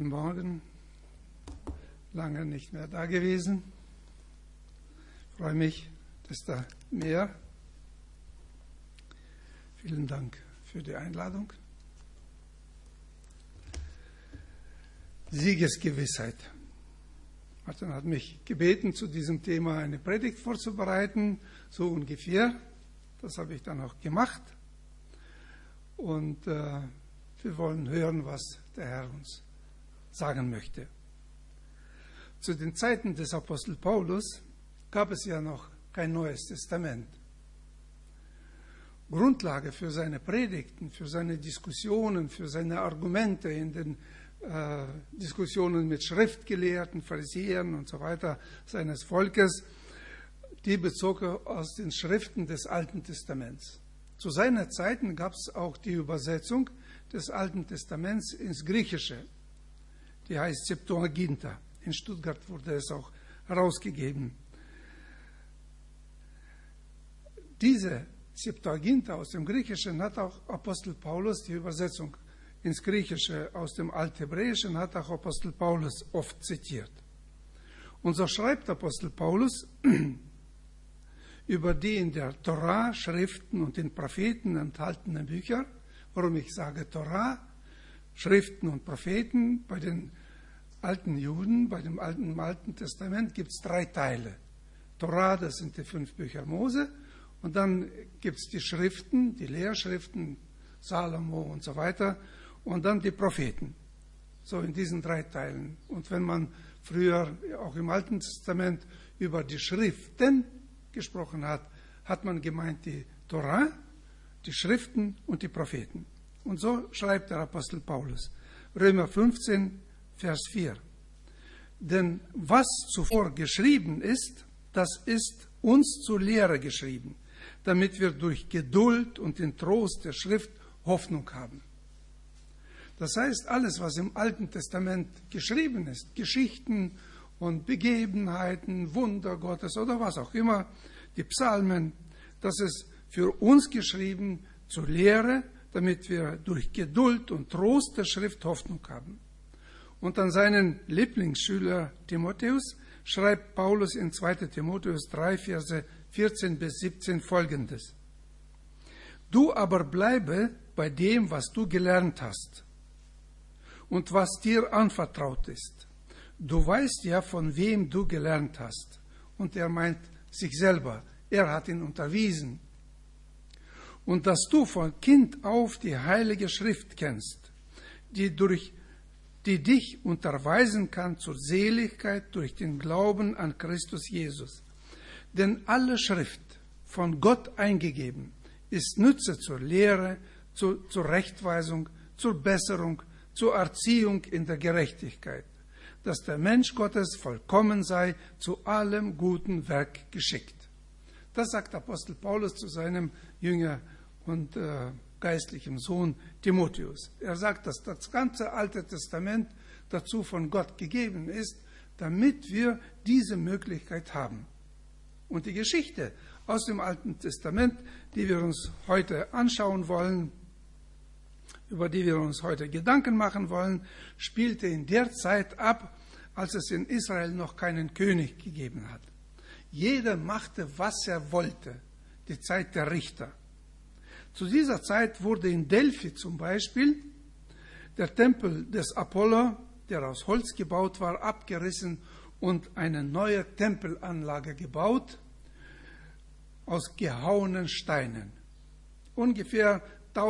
Guten Morgen. Lange nicht mehr da gewesen. Ich freue mich, dass da mehr. Vielen Dank für die Einladung. Siegesgewissheit. Martin hat mich gebeten, zu diesem Thema eine Predigt vorzubereiten, so ungefähr. Das habe ich dann auch gemacht. Und wir wollen hören, was der Herr uns sagen möchte. Zu den Zeiten des Apostel Paulus gab es ja noch kein Neues Testament. Grundlage für seine Predigten, für seine Diskussionen, für seine Argumente in den Diskussionen mit Schriftgelehrten, Pharisäern und so weiter seines Volkes, die bezog er aus den Schriften des Alten Testaments. Zu seinen Zeiten gab es auch die Übersetzung des Alten Testaments ins Griechische. Die heißt Septuaginta. In Stuttgart wurde es auch herausgegeben. Diese Septuaginta aus dem Griechischen hat auch Apostel Paulus, die Übersetzung ins Griechische aus dem Althebräischen hat auch Apostel Paulus oft zitiert. Und so schreibt Apostel Paulus über die in der Torah, Schriften und den Propheten enthaltenen Bücher. Warum ich sage Torah, Schriften und Propheten? Bei den alten Juden, bei dem Alten Testament gibt es 3 Teile. Torah, das sind die 5 Bücher Mose. Und dann gibt es die Schriften, die Lehrschriften, Salomo und so weiter. Und dann die Propheten. So in diesen 3 Teilen. Und wenn man früher auch im Alten Testament über die Schriften gesprochen hat, hat man gemeint die Torah, die Schriften und die Propheten. Und so schreibt der Apostel Paulus. Römer 15, Vers 4. Denn was zuvor geschrieben ist, das ist uns zur Lehre geschrieben, damit wir durch Geduld und den Trost der Schrift Hoffnung haben. Das heißt, alles, was im Alten Testament geschrieben ist, Geschichten und Begebenheiten, Wunder Gottes oder was auch immer, die Psalmen, das ist für uns geschrieben zur Lehre, damit wir durch Geduld und Trost der Schrift Hoffnung haben. Und an seinen Lieblingsschüler Timotheus schreibt Paulus in 2. Timotheus 3, Verse 14 bis 17 Folgendes. Du aber bleibe bei dem, was du gelernt hast und was dir anvertraut ist. Du weißt ja, von wem du gelernt hast. Und er meint sich selber. Er hat ihn unterwiesen. Und dass du von Kind auf die Heilige Schrift kennst, die dich unterweisen kann zur Seligkeit durch den Glauben an Christus Jesus. Denn alle Schrift, von Gott eingegeben, ist Nütze zur Lehre, zur Rechtweisung, zur Besserung, zur Erziehung in der Gerechtigkeit, dass der Mensch Gottes vollkommen sei, zu allem guten Werk geschickt. Das sagt Apostel Paulus zu seinem Jünger und geistlichen Sohn Timotheus. Er sagt, dass das ganze Alte Testament dazu von Gott gegeben ist, damit wir diese Möglichkeit haben. Und die Geschichte aus dem Alten Testament, die wir uns heute anschauen wollen, über die wir uns heute Gedanken machen wollen, spielte in der Zeit ab, als es in Israel noch keinen König gegeben hat. Jeder machte, was er wollte, die Zeit der Richter. Zu dieser Zeit wurde in Delphi zum Beispiel der Tempel des Apollo, der aus Holz gebaut war, abgerissen und eine neue Tempelanlage gebaut aus gehauenen Steinen. Ungefähr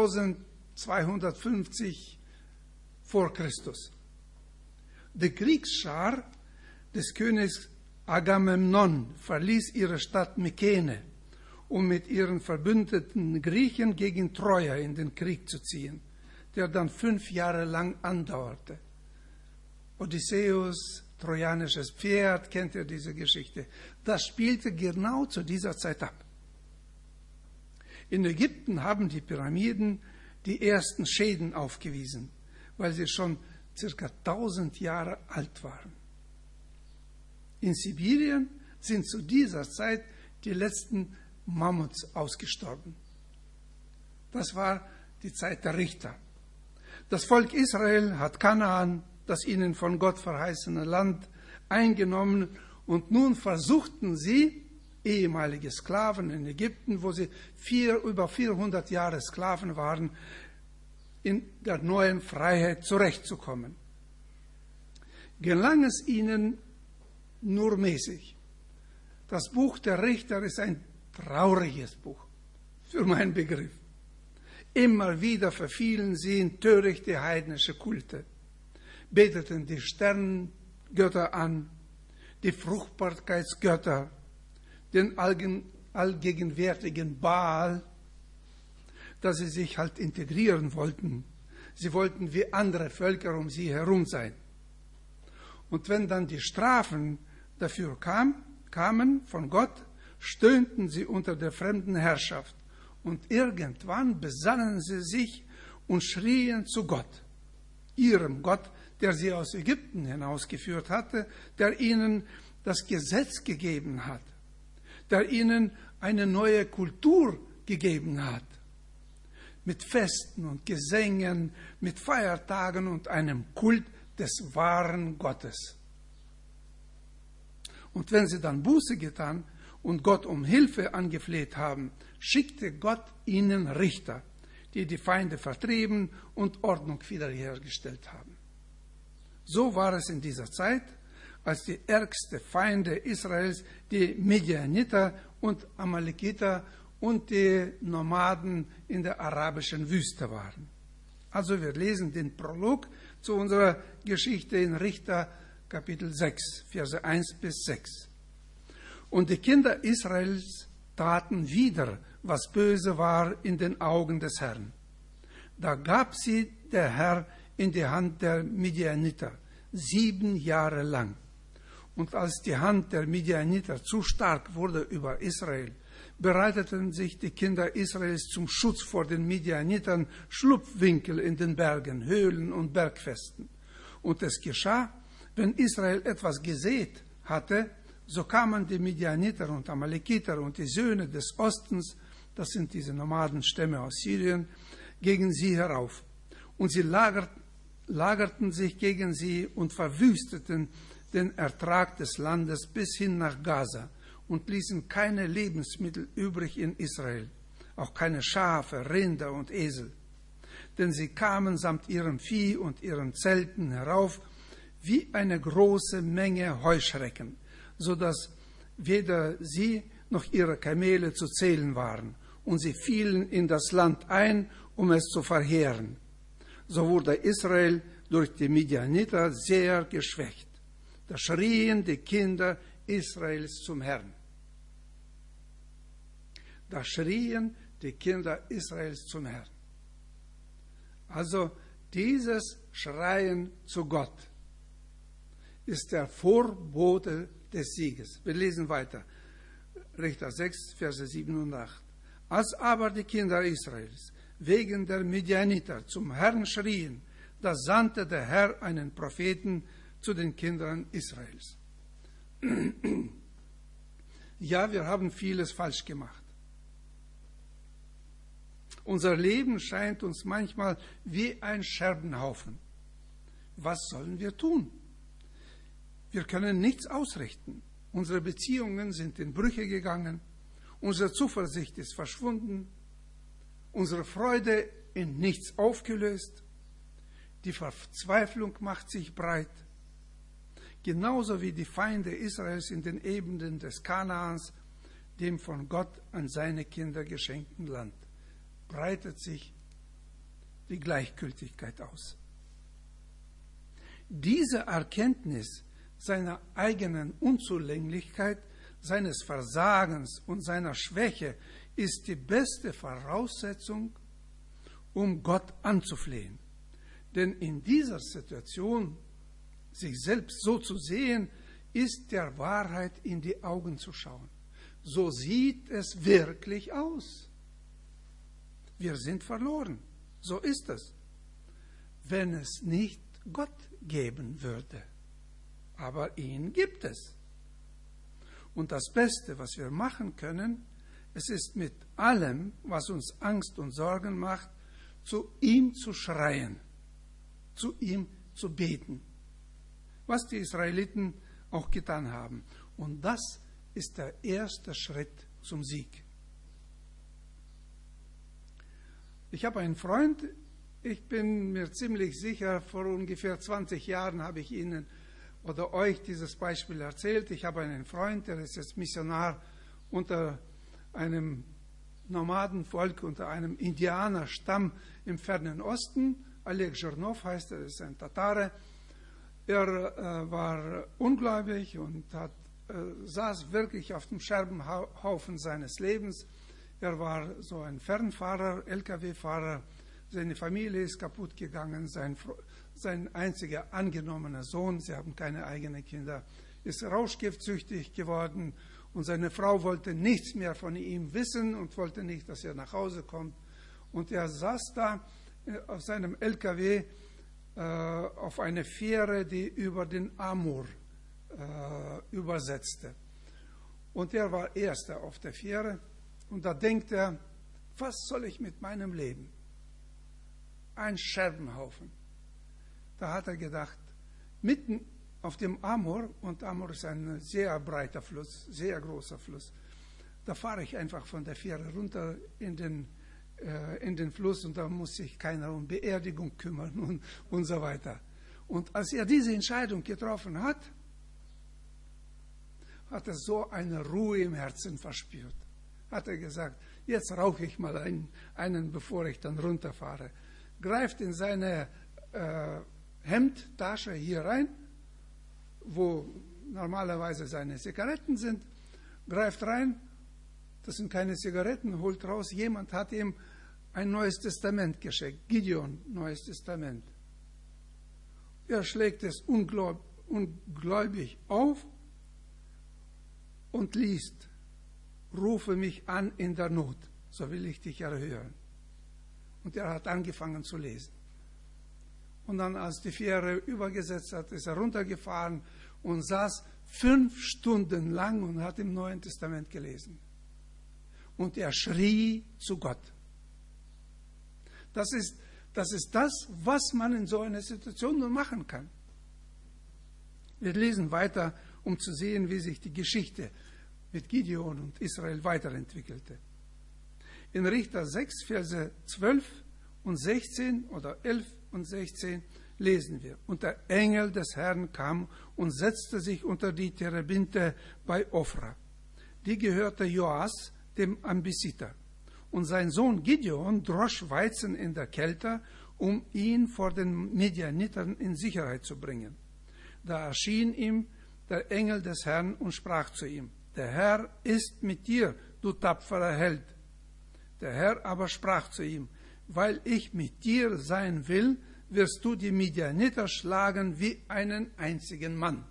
1250 vor Christus. Die Kriegsschar des Königs Agamemnon verließ ihre Stadt Mykene, um mit ihren verbündeten Griechen gegen Troja in den Krieg zu ziehen, der dann 5 Jahre lang andauerte. Odysseus, trojanisches Pferd, kennt ihr diese Geschichte? Das spielte genau zu dieser Zeit ab. In Ägypten haben die Pyramiden die ersten Schäden aufgewiesen, weil sie schon ca. 1000 Jahre alt waren. In Sibirien sind zu dieser Zeit die letzten Mammuts ausgestorben. Das war die Zeit der Richter. Das Volk Israel hat Kanaan das ihnen von Gott verheißene Land eingenommen, und nun versuchten sie, ehemalige Sklaven in Ägypten, wo sie über 400 Jahre Sklaven waren, in der neuen Freiheit zurechtzukommen. Gelang es ihnen nur mäßig. Das Buch der Richter ist ein trauriges Buch, für meinen Begriff. Immer wieder verfielen sie in törichte heidnische Kulte, beteten die Sternengötter an, die Fruchtbarkeitsgötter, den allgegenwärtigen Baal, dass sie sich halt integrieren wollten. Sie wollten wie andere Völker um sie herum sein. Und wenn dann die Strafen dafür kamen von Gott, stöhnten sie unter der fremden Herrschaft. Und irgendwann besannen sie sich und schrien zu Gott, ihrem Gott, der sie aus Ägypten hinausgeführt hatte, der ihnen das Gesetz gegeben hat, der ihnen eine neue Kultur gegeben hat, mit Festen und Gesängen, mit Feiertagen und einem Kult des wahren Gottes. Und wenn sie dann Buße getan und Gott um Hilfe angefleht haben, schickte Gott ihnen Richter, die die Feinde vertrieben und Ordnung wiederhergestellt haben. So war es in dieser Zeit, als die ärgsten Feinde Israels die Midianiter und Amalekiter und die Nomaden in der arabischen Wüste waren. Also wir lesen den Prolog zu unserer Geschichte in Richter Kapitel 6, Verse 1 bis 6. Und die Kinder Israels taten wieder, was böse war in den Augen des Herrn. Da gab sie der Herr in die Hand der Midianiter 7 Jahre lang. Und als die Hand der Midianiter zu stark wurde über Israel, bereiteten sich die Kinder Israels zum Schutz vor den Midianitern Schlupfwinkel in den Bergen, Höhlen und Bergfesten. Und es geschah, wenn Israel etwas gesät hatte, so kamen die Midianiter und Amalekiter und die Söhne des Ostens, das sind diese Nomadenstämme aus Syrien, gegen sie herauf. Und sie lagerten sich gegen sie und verwüsteten den Ertrag des Landes bis hin nach Gaza und ließen keine Lebensmittel übrig in Israel, auch keine Schafe, Rinder und Esel. Denn sie kamen samt ihrem Vieh und ihren Zelten herauf wie eine große Menge Heuschrecken, so dass weder sie noch ihre Kamele zu zählen waren, und sie fielen in das Land ein, um es zu verheeren. So wurde Israel durch die Midianiter sehr geschwächt. Da schrien die Kinder Israels zum Herrn. Da schrien die Kinder Israels zum Herrn. Also dieses Schreien zu Gott ist der Vorbote des Sieges. Wir lesen weiter. Richter 6, Verse 7 und 8. Als aber die Kinder Israels wegen der Midianiter zum Herrn schrien, da sandte der Herr einen Propheten zu den Kindern Israels. Ja, wir haben vieles falsch gemacht. Unser Leben scheint uns manchmal wie ein Scherbenhaufen. Was sollen wir tun? Wir können nichts ausrichten. Unsere Beziehungen sind in Brüche gegangen. Unsere Zuversicht ist verschwunden. Unsere Freude in nichts aufgelöst. Die Verzweiflung macht sich breit. Genauso wie die Feinde Israels in den Ebenen des Kanaans, dem von Gott an seine Kinder geschenkten Land, breitet sich die Gleichgültigkeit aus. Diese Erkenntnis seiner eigenen Unzulänglichkeit, seines Versagens und seiner Schwäche ist die beste Voraussetzung, um Gott anzuflehen. Denn in dieser Situation, sich selbst so zu sehen, ist der Wahrheit in die Augen zu schauen. So sieht es wirklich aus. Wir sind verloren. So ist es. Wenn es nicht Gott geben würde. Aber ihn gibt es. Und das Beste, was wir machen können, es ist mit allem, was uns Angst und Sorgen macht, zu ihm zu schreien, zu ihm zu beten, was die Israeliten auch getan haben. Und das ist der erste Schritt zum Sieg. Ich habe einen Freund, ich bin mir ziemlich sicher, vor ungefähr 20 Jahren habe ich Ihnen oder euch dieses Beispiel erzählt. Ich habe einen Freund, der ist jetzt Missionar unter einem Nomadenvolk, unter einem Indianerstamm im fernen Osten. Oleg Zhernov heißt er, ist ein Tatare. Er war ungläubig und saß wirklich auf dem Scherbenhaufen seines Lebens. Er war so ein Fernfahrer, Lkw-Fahrer. Seine Familie ist kaputt gegangen. Sein einziger angenommener Sohn, sie haben keine eigenen Kinder, ist rauschgiftsüchtig geworden. Und seine Frau wollte nichts mehr von ihm wissen und wollte nicht, dass er nach Hause kommt. Und er saß da auf seinem LKW auf eine Fähre, die über den Amur übersetzte. Und er war Erster auf der Fähre. Und da denkt er, was soll ich mit meinem Leben? Ein Scherbenhaufen. Da hat er gedacht, mitten auf dem Amur, und Amur ist ein sehr breiter Fluss, sehr großer Fluss, da fahre ich einfach von der Fähre runter in den Fluss und da muss sich keiner um Beerdigung kümmern und so weiter. Und als er diese Entscheidung getroffen hat, hat er so eine Ruhe im Herzen verspürt. Hat er gesagt, jetzt rauche ich mal einen, bevor ich dann runterfahre. Greift in seine Hemdtasche hier rein, wo normalerweise seine Zigaretten sind, greift rein, das sind keine Zigaretten, holt raus, jemand hat ihm ein Neues Testament geschenkt, Gideon, Neues Testament. Er schlägt es ungläubig auf und liest, rufe mich an in der Not, so will ich dich erhören. Und er hat angefangen zu lesen. Und dann, als die Fähre übergesetzt hat, ist er runtergefahren und saß 5 Stunden lang und hat im Neuen Testament gelesen. Und er schrie zu Gott. Das ist das, was man in so einer Situation nur machen kann. Wir lesen weiter, um zu sehen, wie sich die Geschichte mit Gideon und Israel weiterentwickelte. In Richter 6, Verse 12 und 16 oder 11 und 16 lesen wir. Und der Engel des Herrn kam und setzte sich unter die Terebinte bei Ophra. Die gehörte Joas, dem Ambissiter. Und sein Sohn Gideon drosch Weizen in der Kälte, um ihn vor den Midianitern in Sicherheit zu bringen. Da erschien ihm der Engel des Herrn und sprach zu ihm, der Herr ist mit dir, du tapferer Held. Der Herr aber sprach zu ihm, weil ich mit dir sein will, wirst du die Midianiter schlagen wie einen einzigen Mann.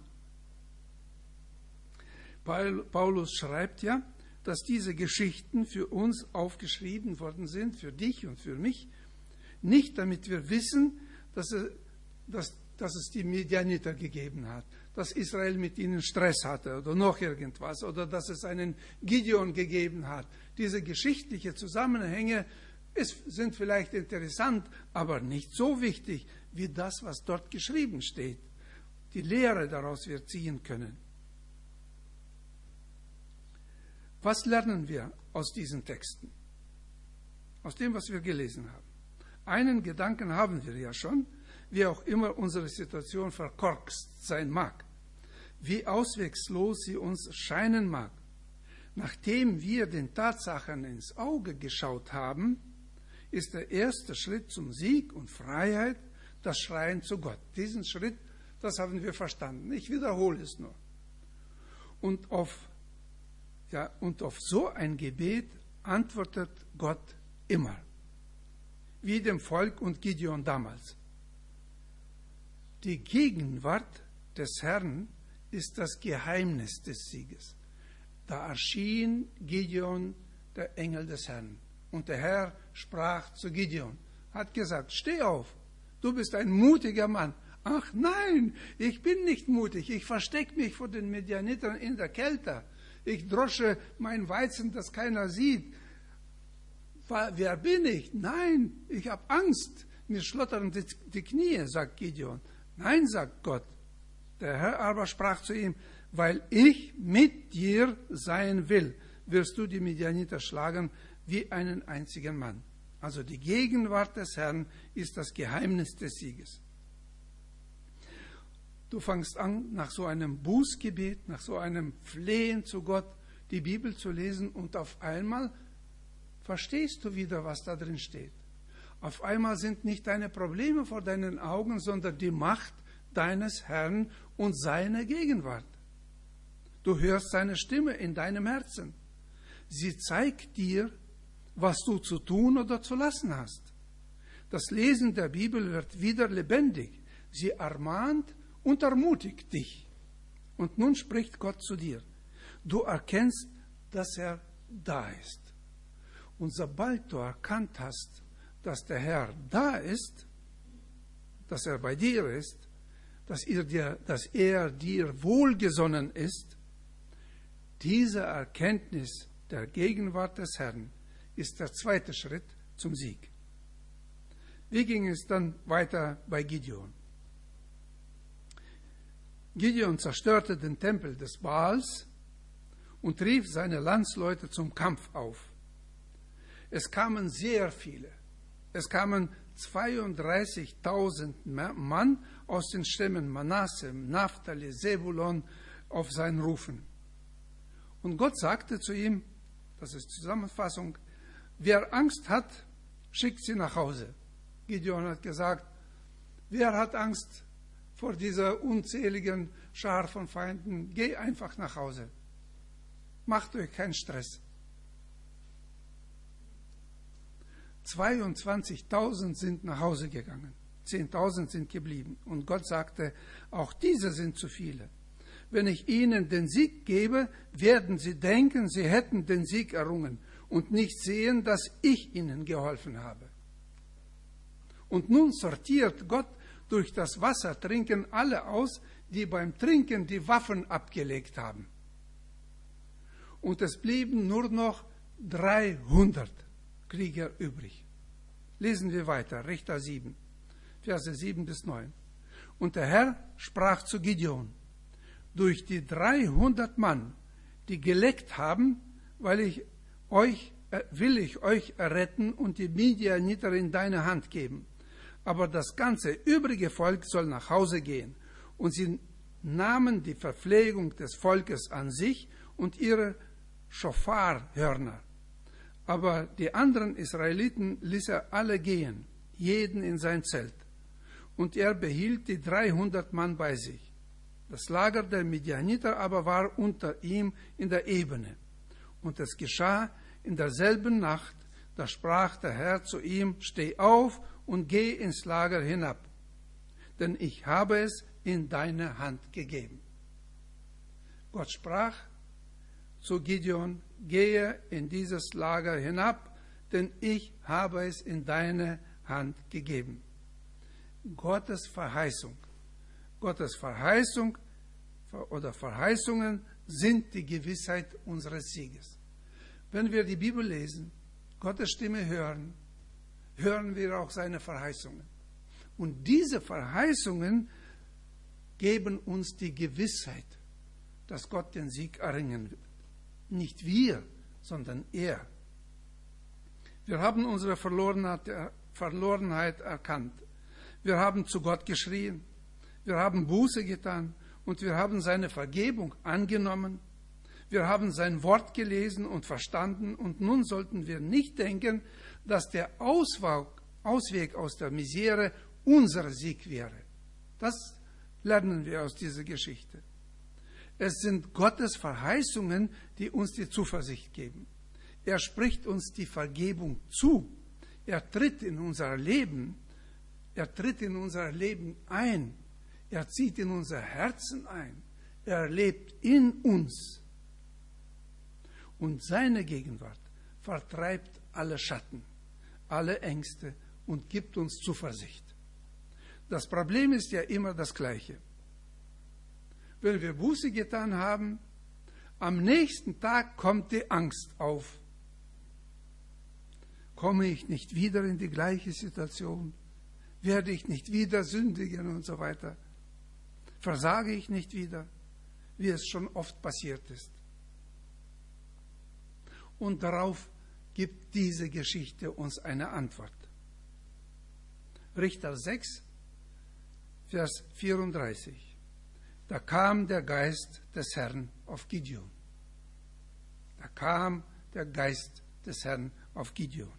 Paulus schreibt ja, dass diese Geschichten für uns aufgeschrieben worden sind, für dich und für mich, nicht damit wir wissen, dass es die Midianiter gegeben hat, dass Israel mit ihnen Stress hatte oder noch irgendwas, oder dass es einen Gideon gegeben hat. Diese geschichtlichen Zusammenhänge sind vielleicht interessant, aber nicht so wichtig wie das, was dort geschrieben steht. Die Lehre daraus wir ziehen können. Was lernen wir aus diesen Texten? Aus dem, was wir gelesen haben. Einen Gedanken haben wir ja schon, wie auch immer unsere Situation verkorkst sein mag, wie auswegslos sie uns scheinen mag. Nachdem wir den Tatsachen ins Auge geschaut haben, ist der erste Schritt zum Sieg und Freiheit das Schreien zu Gott. Diesen Schritt, das haben wir verstanden. Ich wiederhole es nur. Und auf so ein Gebet antwortet Gott immer. Wie dem Volk und Gideon damals. Die Gegenwart des Herrn ist das Geheimnis des Sieges. Da erschien Gideon, der Engel des Herrn. Und der Herr sprach zu Gideon, hat gesagt, steh auf, du bist ein mutiger Mann. Ach nein, ich bin nicht mutig, ich verstecke mich vor den Midianitern in der Kälte. Ich drosche mein Weizen, dass keiner sieht. Wer bin ich? Nein, ich habe Angst. Mir schlottern die Knie, sagt Gideon. Nein, sagt Gott, Der Herr aber sprach zu ihm, weil ich mit dir sein will, wirst du die Midianiter schlagen wie einen einzigen Mann. Also die Gegenwart des Herrn ist das Geheimnis des Sieges. Du fängst an, nach so einem Bußgebet, nach so einem Flehen zu Gott, die Bibel zu lesen und auf einmal verstehst du wieder, was da drin steht. Auf einmal sind nicht deine Probleme vor deinen Augen, sondern die Macht deines Herrn und seine Gegenwart. Du hörst seine Stimme in deinem Herzen. Sie zeigt dir, was du zu tun oder zu lassen hast. Das Lesen der Bibel wird wieder lebendig. Sie ermahnt und ermutigt dich. Und nun spricht Gott zu dir. Du erkennst, dass er da ist. Und sobald du erkannt hast, dass der Herr da ist, dass er bei dir ist, dass er dir wohlgesonnen ist, diese Erkenntnis der Gegenwart des Herrn ist der zweite Schritt zum Sieg. Wie ging es dann weiter bei Gideon? Gideon zerstörte den Tempel des Baals und rief seine Landsleute zum Kampf auf. Es kamen sehr viele. Es kamen 32.000 Mann aus den Stämmen Manasse, Naphtali, Sebulon auf sein Rufen. Und Gott sagte zu ihm, das ist Zusammenfassung, wer Angst hat, schickt sie nach Hause. Gideon hat gesagt, wer hat Angst vor dieser unzähligen Schar von Feinden? Geh einfach nach Hause. Macht euch keinen Stress. 22.000 sind nach Hause gegangen. 10.000 sind geblieben. Und Gott sagte, auch diese sind zu viele. Wenn ich ihnen den Sieg gebe, werden sie denken, sie hätten den Sieg errungen und nicht sehen, dass ich ihnen geholfen habe. Und nun sortiert Gott durch das Wassertrinken alle aus, die beim Trinken die Waffen abgelegt haben. Und es blieben nur noch 300 Krieger übrig. Lesen wir weiter, Richter 7, Verse 7 bis 9. Und der Herr sprach zu Gideon, durch die 300 Mann, die geleckt haben, will ich euch erretten und die Midianiter in deine Hand geben. Aber das ganze übrige Volk soll nach Hause gehen. Und sie nahmen die Verpflegung des Volkes an sich und ihre Schofarhörner. Aber die anderen Israeliten ließ er alle gehen, jeden in sein Zelt. Und er behielt die 300 Mann bei sich. Das Lager der Midianiter aber war unter ihm in der Ebene. Und es geschah in derselben Nacht, da sprach der Herr zu ihm, steh auf und geh ins Lager hinab, denn ich habe es in deine Hand gegeben. Gott sprach zu Gideon, gehe in dieses Lager hinab, denn ich habe es in deine Hand gegeben. Gottes Verheißung oder Verheißungen sind die Gewissheit unseres Sieges. Wenn wir die Bibel lesen, Gottes Stimme hören, hören wir auch seine Verheißungen. Und diese Verheißungen geben uns die Gewissheit, dass Gott den Sieg erringen wird. Nicht wir, sondern er. Wir haben unsere Verlorenheit erkannt. Wir haben zu Gott geschrien. Wir haben Buße getan und wir haben seine Vergebung angenommen. Wir haben sein Wort gelesen und verstanden und nun sollten wir nicht denken, dass der Ausweg aus der Misere unser Sieg wäre. Das lernen wir aus dieser Geschichte. Es sind Gottes Verheißungen, die uns die Zuversicht geben. Er spricht uns die Vergebung zu. Er tritt in unser Leben ein. Er zieht in unser Herzen ein. Er lebt in uns. Und seine Gegenwart vertreibt alle Schatten, alle Ängste und gibt uns Zuversicht. Das Problem ist ja immer das Gleiche. Wenn wir Buße getan haben, am nächsten Tag kommt die Angst auf. Komme ich nicht wieder in die gleiche Situation? Werde ich nicht wieder sündigen und so weiter? Versage ich nicht wieder, wie es schon oft passiert ist? Und darauf gibt diese Geschichte uns eine Antwort. Richter 6, Vers 34. Da kam der Geist des Herrn auf Gideon. Da kam der Geist des Herrn auf Gideon.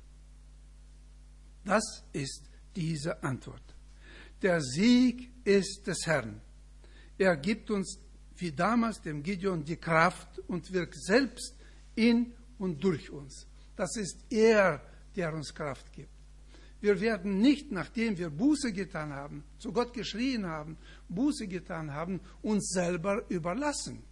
Das ist diese Antwort. Der Sieg ist des Herrn. Er gibt uns, wie damals dem Gideon, die Kraft und wirkt selbst in und durch uns. Das ist er, der uns Kraft gibt. Wir werden nicht, nachdem wir Buße getan haben, zu Gott geschrien haben, Buße getan haben, uns selber überlassen.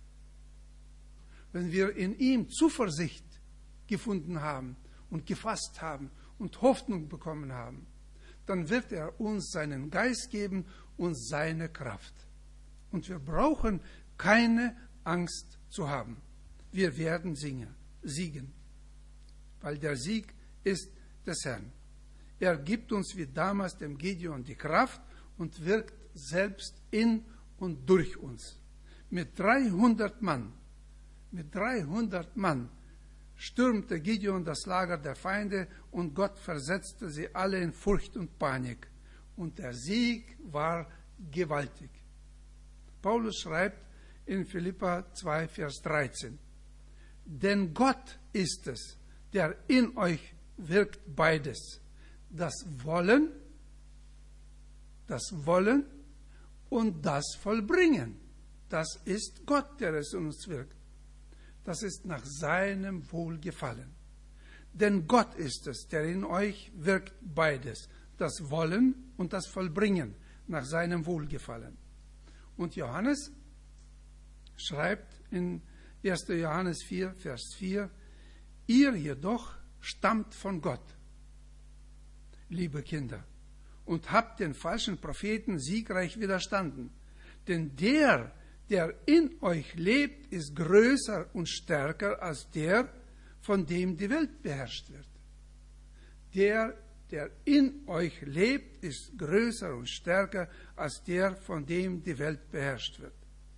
Wenn wir in ihm Zuversicht gefunden haben und gefasst haben und Hoffnung bekommen haben, dann wird er uns seinen Geist geben und seine Kraft. Und wir brauchen keine Angst zu haben. Wir werden siegen, weil der Sieg ist des Herrn. Er gibt uns wie damals dem Gideon die Kraft und wirkt selbst in und durch uns. Mit 300 Mann stürmte Gideon das Lager der Feinde und Gott versetzte sie alle in Furcht und Panik. Und der Sieg war gewaltig. Paulus schreibt in Philipper 2, Vers 13, denn Gott ist es, der in euch wirkt beides, das Wollen und das Vollbringen. Das ist Gott, der es in uns wirkt. Das ist nach seinem Wohlgefallen. Denn Gott ist es, der in euch wirkt beides, das Wollen und das Vollbringen nach seinem Wohlgefallen. Und Johannes schreibt in 1. Johannes 4, Vers 4, ihr jedoch stammt von Gott, liebe Kinder, und habt den falschen Propheten siegreich widerstanden. Denn der in euch lebt, ist größer und stärker als der, von dem die Welt beherrscht wird. Der in euch lebt, ist größer und stärker als der, von dem die Welt beherrscht wird.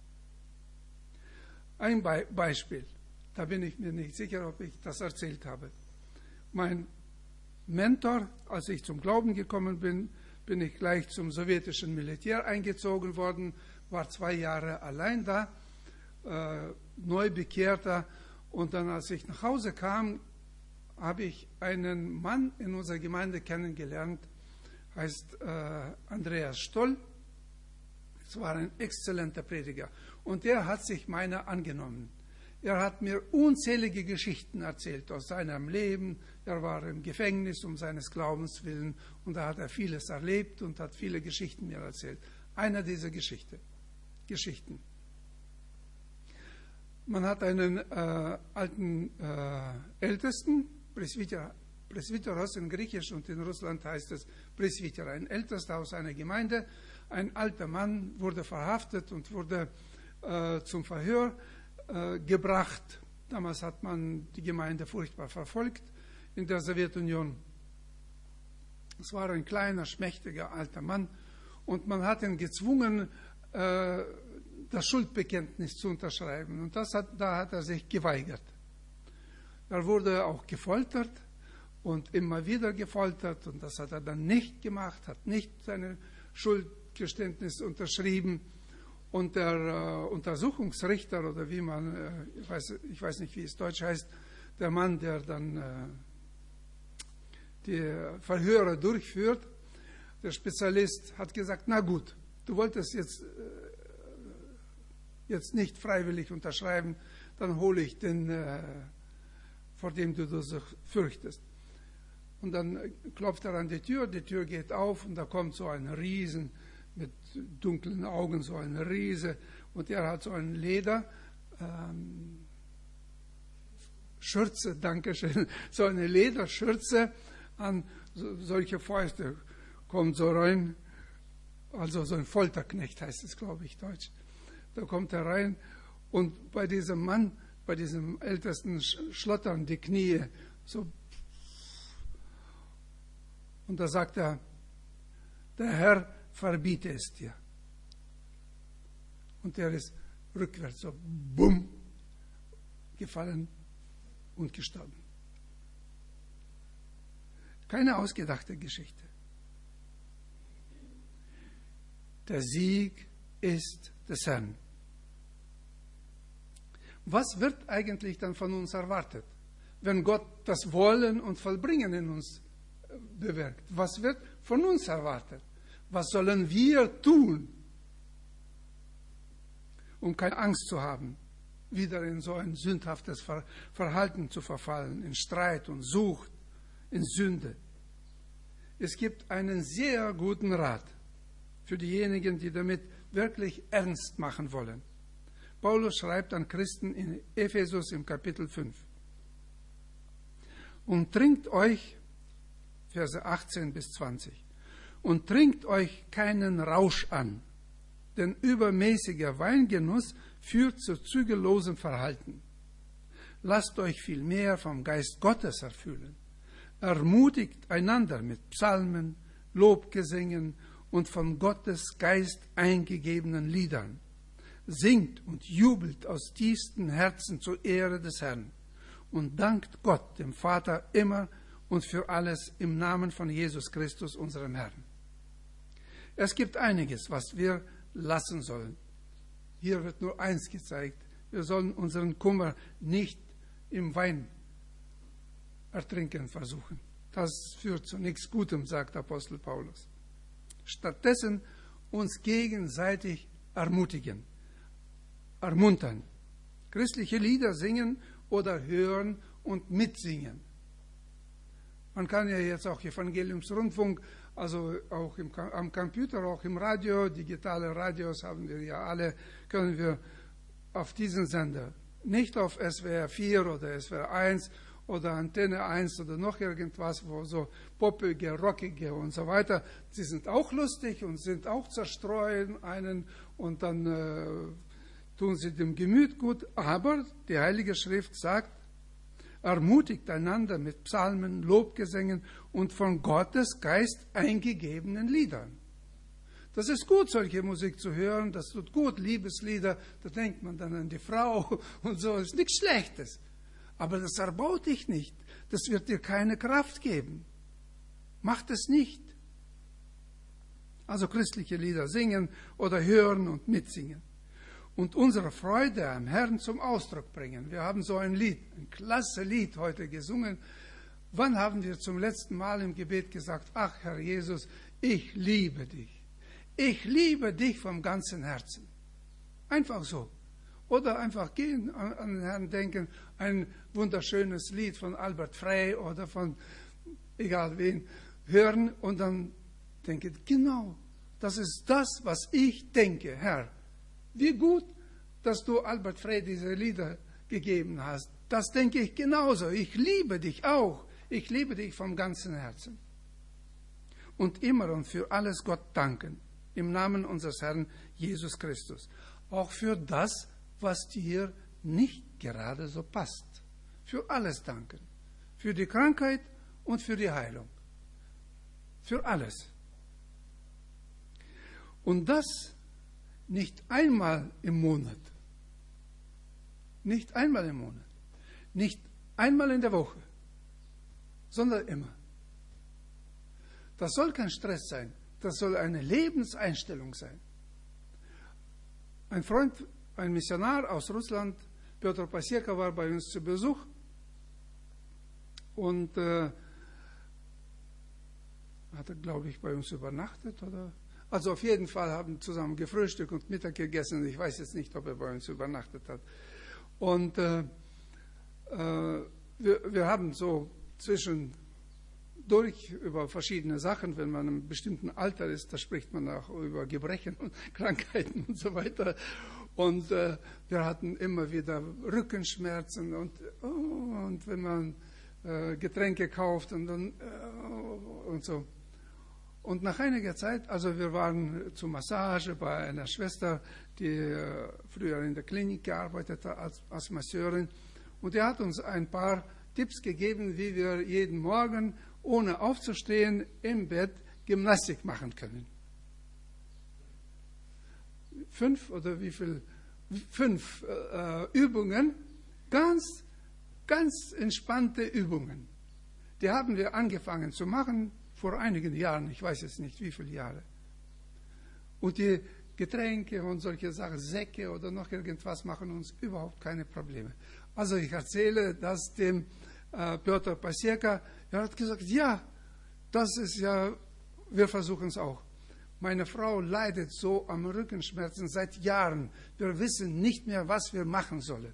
Ein Beispiel, da bin ich mir nicht sicher, ob ich das erzählt habe. Mein Mentor, als ich zum Glauben gekommen bin, bin ich gleich zum sowjetischen Militär eingezogen worden, war 2 Jahre allein da, Neubekehrter. Und dann, als ich nach Hause kam, habe ich einen Mann in unserer Gemeinde kennengelernt, heißt Andreas Stoll. Es war ein exzellenter Prediger. Und er hat sich meiner angenommen. Er hat mir unzählige Geschichten erzählt aus seinem Leben. Er war im Gefängnis um seines Glaubens willen und da hat er vieles erlebt und hat viele Geschichten mir erzählt. Einer dieser Geschichten. Man hat einen alten Ältesten, Presbyteros in Griechisch und in Russland heißt es Presbyter, ein Ältester aus einer Gemeinde. Ein alter Mann wurde verhaftet und wurde zum Verhör gebracht. Damals hat man die Gemeinde furchtbar verfolgt in der Sowjetunion. Es war ein kleiner, schmächtiger alter Mann und man hat ihn gezwungen, das Schuldbekenntnis zu unterschreiben. Und da hat er sich geweigert. Er wurde auch gefoltert und immer wieder gefoltert und das hat er dann nicht gemacht, hat nicht seine Schuldgeständnis unterschrieben. Und der Untersuchungsrichter oder wie man, ich weiß nicht, wie es deutsch heißt, der Mann, der dann die Verhöre durchführt, der Spezialist hat gesagt, na gut, du wolltest jetzt nicht freiwillig unterschreiben, dann hole ich den, vor dem du dich fürchtest. Und dann klopft er an die Tür geht auf und da kommt so ein Riesen mit dunklen Augen, so ein Riese, und er hat so eine Schürze, Dankeschön, so eine Lederschürze an, solche Fäuste, kommt so rein, also so ein Folterknecht heißt es, glaube ich, deutsch. Da kommt er rein und bei diesem Mann, bei diesem Ältesten schlottern die Knie, so. Und da sagt er, der Herr verbiete es dir. Und der ist rückwärts so, bumm, gefallen und gestorben. Keine ausgedachte Geschichte. Der Sieg ist des Herrn. Was wird eigentlich dann von uns erwartet, wenn Gott das Wollen und Vollbringen in uns bewirkt? Was wird von uns erwartet? Was sollen wir tun, um keine Angst zu haben, wieder in so ein sündhaftes Verhalten zu verfallen, in Streit und Sucht, in Sünde? Es gibt einen sehr guten Rat für diejenigen, die damit wirklich ernst machen wollen. Paulus schreibt an Christen in Ephesus im Kapitel 5. Und trinkt euch, Verse 18 bis 20, und trinkt euch keinen Rausch an, denn übermäßiger Weingenuss führt zu zügellosem Verhalten. Lasst euch vielmehr vom Geist Gottes erfüllen. Ermutigt einander mit Psalmen, Lobgesängen und von Gottes Geist eingegebenen Liedern. Singt und jubelt aus tiefstem Herzen zur Ehre des Herrn und dankt Gott, dem Vater, immer und für alles im Namen von Jesus Christus, unserem Herrn. Es gibt einiges, was wir lassen sollen. Hier wird nur eins gezeigt. Wir sollen unseren Kummer nicht im Wein ertrinken versuchen. Das führt zu nichts Gutem, sagt Apostel Paulus. Stattdessen uns gegenseitig ermutigen, ermuntern, christliche Lieder singen oder hören und mitsingen. Man kann ja jetzt auch Evangeliumsrundfunk, also auch am Computer, auch im Radio, digitale Radios haben wir ja alle, können wir auf diesen Sender, nicht auf SWR 4 oder SWR 1 oder Antenne 1 oder noch irgendwas, wo so poppige, rockige und so weiter, sie sind auch lustig und sind auch zerstreuen einen und dann tun sie dem Gemüt gut, aber die Heilige Schrift sagt, ermutigt einander mit Psalmen, Lobgesängen und von Gottes Geist eingegebenen Liedern. Das ist gut, solche Musik zu hören, das tut gut, Liebeslieder, da denkt man dann an die Frau und so, ist nichts Schlechtes. Aber das erbaut dich nicht, das wird dir keine Kraft geben. Macht es nicht. Also christliche Lieder singen oder hören und mitsingen. Und unsere Freude am Herrn zum Ausdruck bringen. Wir haben so ein Lied, ein klasse Lied heute gesungen. Wann haben wir zum letzten Mal im Gebet gesagt, ach Herr Jesus, ich liebe dich. Ich liebe dich vom ganzen Herzen. Einfach so. Oder einfach gehen, an den Herrn denken, ein wunderschönes Lied von Albert Frey oder von egal wen hören und dann denken, genau, das ist das, was ich denke, Herr. Wie gut, dass du Albert Frey diese Lieder gegeben hast. Das denke ich genauso. Ich liebe dich auch. Ich liebe dich vom ganzen Herzen. Und immer und für alles Gott danken. Im Namen unseres Herrn Jesus Christus. Auch für das, was dir nicht gerade so passt. Für alles danken. Für die Krankheit und für die Heilung. Für alles. Und das nicht einmal im Monat. Nicht einmal im Monat. Nicht einmal in der Woche. Sondern immer. Das soll kein Stress sein. Das soll eine Lebenseinstellung sein. Ein Freund, ein Missionar aus Russland, Piotr Paseka, war bei uns zu Besuch und hat, glaube ich, bei uns übernachtet oder... Also auf jeden Fall haben zusammen gefrühstückt und Mittag gegessen. Ich weiß jetzt nicht, ob er bei uns übernachtet hat. Und wir haben so zwischendurch über verschiedene Sachen, wenn man in einem bestimmten Alter ist, da spricht man auch über Gebrechen und Krankheiten und so weiter. Und wir hatten immer wieder Rückenschmerzen und wenn man Getränke kauft und dann und so. Und nach einiger Zeit, also wir waren zur Massage bei einer Schwester, die früher in der Klinik gearbeitet hat als Masseurin. Und die hat uns ein paar Tipps gegeben, wie wir jeden Morgen, ohne aufzustehen, im Bett Gymnastik machen können. 5 Übungen, ganz entspannte Übungen. Die haben wir angefangen zu machen vor einigen Jahren, ich weiß jetzt nicht wie viele Jahre. Und die Getränke und solche Sachen, Säcke oder noch irgendwas machen uns überhaupt keine Probleme. Also ich erzähle das dem Piotr Pasieka, er hat gesagt, ja, das ist ja, wir versuchen es auch. Meine Frau leidet so am Rückenschmerzen seit Jahren. Wir wissen nicht mehr, was wir machen sollen.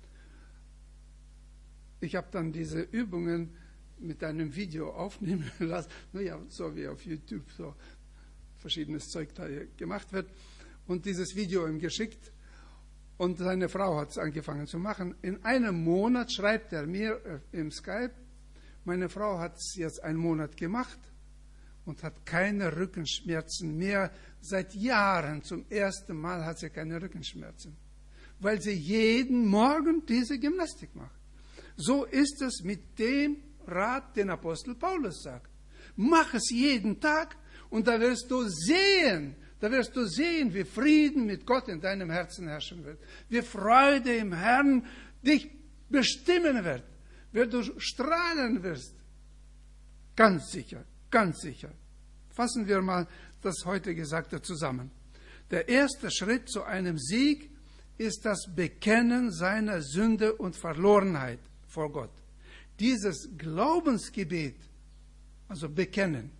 Ich habe dann diese Übungen mit einem Video aufnehmen lassen, naja, so wie auf YouTube so verschiedenes Zeug da gemacht wird, und dieses Video ihm geschickt, und seine Frau hat es angefangen zu machen. In einem Monat schreibt er mir im Skype, meine Frau hat es jetzt einen Monat gemacht und hat keine Rückenschmerzen mehr. Seit Jahren zum ersten Mal hat sie keine Rückenschmerzen, weil sie jeden Morgen diese Gymnastik macht. So ist es mit dem Rat, den Apostel Paulus sagt. Mach es jeden Tag und da wirst du sehen, wie Frieden mit Gott in deinem Herzen herrschen wird. Wie Freude im Herrn dich bestimmen wird. Wie du strahlen wirst. Ganz sicher, ganz sicher. Fassen wir mal das heute Gesagte zusammen. Der erste Schritt zu einem Sieg ist das Bekennen seiner Sünde und Verlorenheit vor Gott. Dieses Glaubensgebet, also bekennen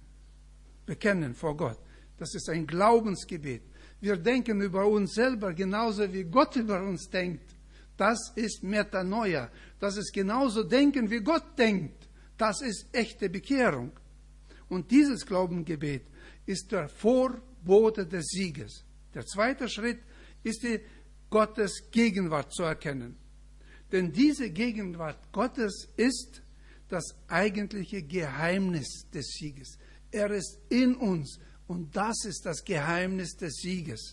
vor Gott, das ist ein Glaubensgebet. Wir denken über uns selber genauso wie Gott über uns denkt. Das ist Metanoia. Das ist genauso denken, wie Gott denkt. Das ist echte Bekehrung. Und dieses Glaubensgebet ist der Vorbote des Sieges. Der zweite Schritt ist die Gottes Gegenwart zu erkennen. Denn diese Gegenwart Gottes ist das eigentliche Geheimnis des Sieges. Er ist in uns und das ist das Geheimnis des Sieges.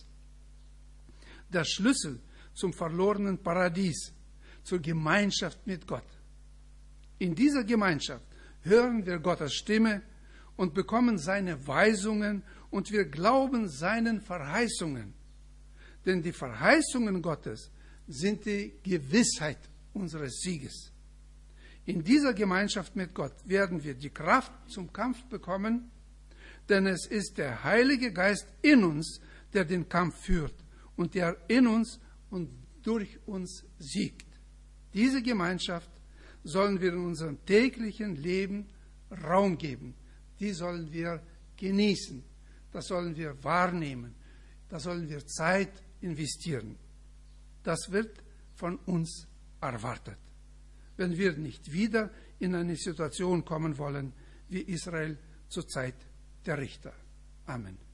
Der Schlüssel zum verlorenen Paradies, zur Gemeinschaft mit Gott. In dieser Gemeinschaft hören wir Gottes Stimme und bekommen seine Weisungen und wir glauben seinen Verheißungen. Denn die Verheißungen Gottes sind die Gewissheit unseres Sieges. In dieser Gemeinschaft mit Gott werden wir die Kraft zum Kampf bekommen, denn es ist der Heilige Geist in uns, der den Kampf führt und der in uns und durch uns siegt. Diese Gemeinschaft sollen wir in unserem täglichen Leben Raum geben. Die sollen wir genießen. Das sollen wir wahrnehmen. Da sollen wir Zeit investieren. Das wird von uns erwartet, wenn wir nicht wieder in eine Situation kommen wollen wie Israel zur Zeit der Richter. Amen.